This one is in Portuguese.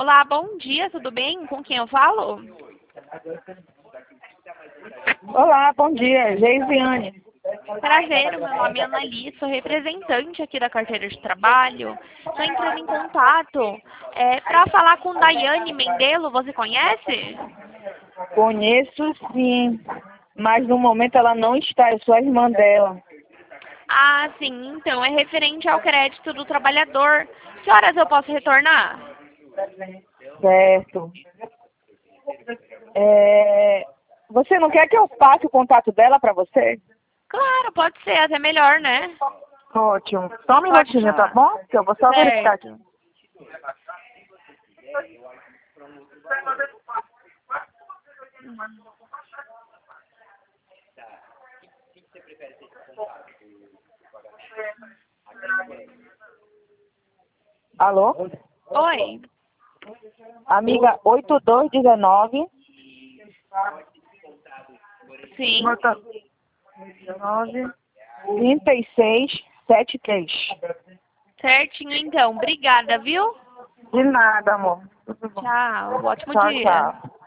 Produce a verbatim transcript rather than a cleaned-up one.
Olá, bom dia, tudo bem? Com quem eu falo? Olá, bom dia, Geisiane. Prazer, meu nome é Annali, sou representante aqui da carteira de trabalho. Estou entrando em contato é, para falar com Daiane Mendelo, você conhece? Conheço sim, mas no momento ela não está, eu sou a irmã dela. Ah, sim, então é referente ao crédito do trabalhador. Que horas eu posso retornar? Certo. É, Você não quer que eu passe o contato dela para você? Claro, pode ser, até melhor, né? Ótimo. Só um Pode minutinho, tá falar. bom? Que eu vou só verificar aqui. Certo. Alô? Oi. Amiga oito dois um nove. Sim. nove trinta e seis setenta e três. Certinho, então. Obrigada, viu? De nada, amor. Tudo bom. Tchau. Ótimo Tchau, dia. tchau.